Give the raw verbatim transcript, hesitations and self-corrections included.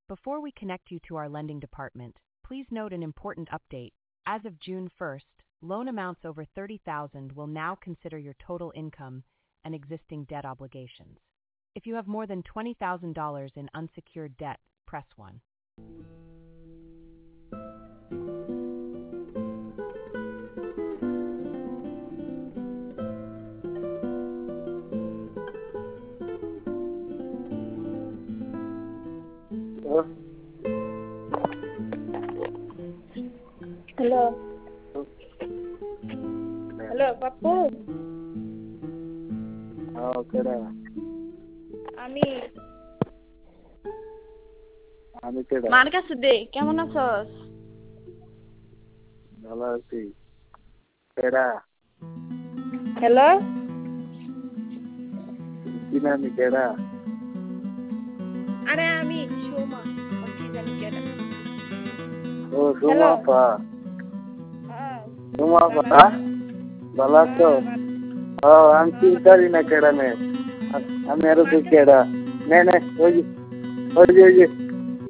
Before we connect you to our lending department, please note an important update. As of June first, loan amounts over thirty thousand dollars will now consider your total income and existing debt obligations. If you have more than twenty thousand dollars in unsecured debt, press one. Hello hello Pappu হ্যাঁ কেডা আমি আমি কেডা মার কাছে দে কেমন আছস ভালো আছি কেডা হ্যালো কি নামি কেডা আরে আমি সোমা কি জানি কেডা ও সোমা পা হ্যাঁ সোমা পা ভালো আছো ও আমি চিন্তারি না কেডা নে আমি আরো কেডা নে নে ওই যে ওই যে ওই যে